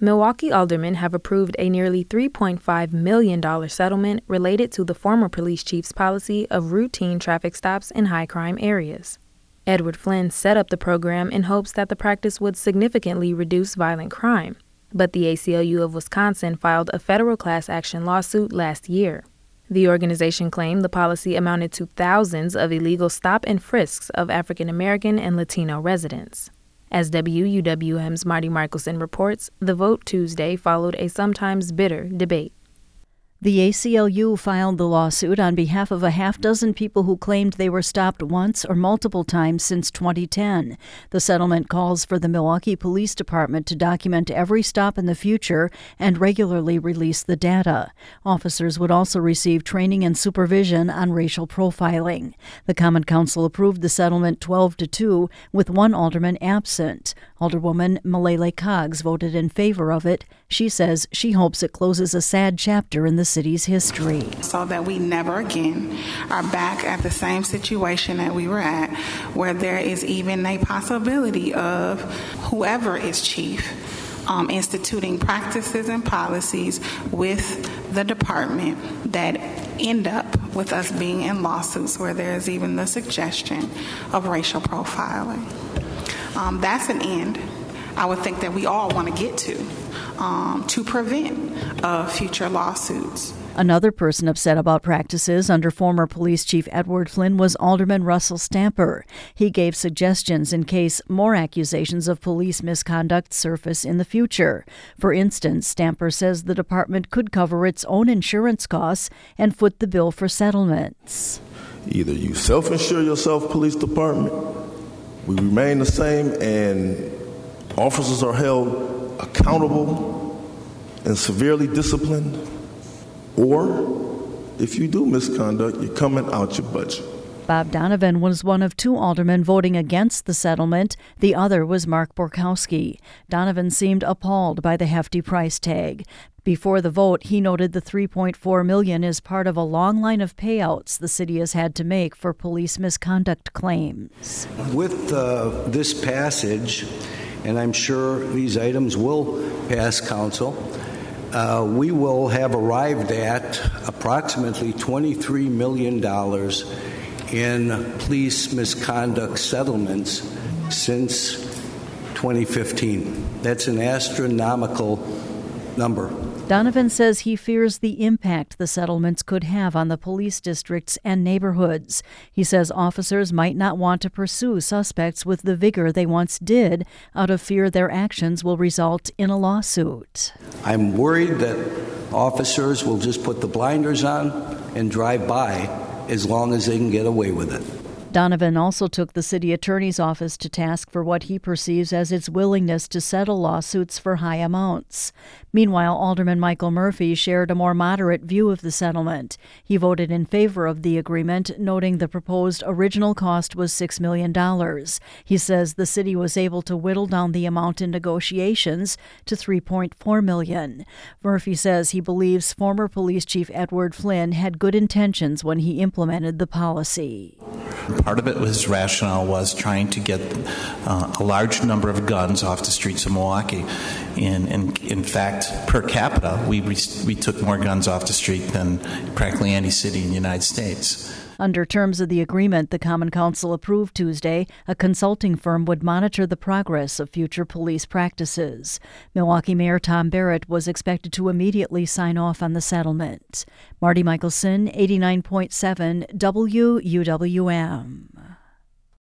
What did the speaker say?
Milwaukee aldermen have approved a nearly $3.5 million settlement related to the former police chief's policy of routine traffic stops in high-crime areas. Edward Flynn set up the program in hopes that the practice would significantly reduce violent crime, but the ACLU of Wisconsin filed a federal class action lawsuit last year. The organization claimed the policy amounted to thousands of illegal stop and frisks of African American and Latino residents. As WUWM's Marty Michelson reports, the vote Tuesday followed a sometimes bitter debate. The ACLU filed the lawsuit on behalf of a half-dozen people who claimed they were stopped once or multiple times since 2010. The settlement calls for the Milwaukee Police Department to document every stop in the future and regularly release the data. Officers would also receive training and supervision on racial profiling. The Common Council approved the settlement 12-2, with one alderman absent. Alderwoman Malele Coggs voted in favor of it. She says she hopes it closes a sad chapter in the city's history. So that we never again are back at the same situation that we were at, where there is even a possibility of whoever is chief instituting practices and policies with the department that end up with us being in lawsuits where there's even the suggestion of racial profiling. That's an end I would think that we all want to get to prevent future lawsuits. Another person upset about practices under former police chief Edward Flynn was Alderman Russell Stamper. He gave suggestions in case more accusations of police misconduct surface in the future. For instance, Stamper says the department could cover its own insurance costs and foot the bill for settlements. Either you self-insure yourself, police department, we remain the same, and officers are held accountable and severely disciplined, or if you do misconduct, you're coming out your budget. Bob Donovan was one of two aldermen voting against the settlement. The other was Mark Borkowski. Donovan seemed appalled by the hefty price tag. Before the vote, he noted the $3.4 million is part of a long line of payouts the city has had to make for police misconduct claims. With this passage, and I'm sure these items will pass council, we will have arrived at approximately $23 million in police misconduct settlements since 2015. That's an astronomical number. Donovan says he fears the impact the settlements could have on the police districts and neighborhoods. He says officers might not want to pursue suspects with the vigor they once did out of fear their actions will result in a lawsuit. I'm worried that officers will just put the blinders on and drive by as long as they can get away with it. Donovan also took the city attorney's office to task for what he perceives as its willingness to settle lawsuits for high amounts. Meanwhile, Alderman Michael Murphy shared a more moderate view of the settlement. He voted in favor of the agreement, noting the proposed original cost was $6 million. He says the city was able to whittle down the amount in negotiations to $3.4 million. Murphy says he believes former police chief Edward Flynn had good intentions when he implemented the policy. Part of it, his rationale was trying to get a large number of guns off the streets of Milwaukee. In fact, per capita, we took more guns off the street than practically any city in the United States. Under terms of the agreement the Common Council approved Tuesday, a consulting firm would monitor the progress of future police practices. Milwaukee Mayor Tom Barrett was expected to immediately sign off on the settlement. Marty Michelson, 89.7 WUWM.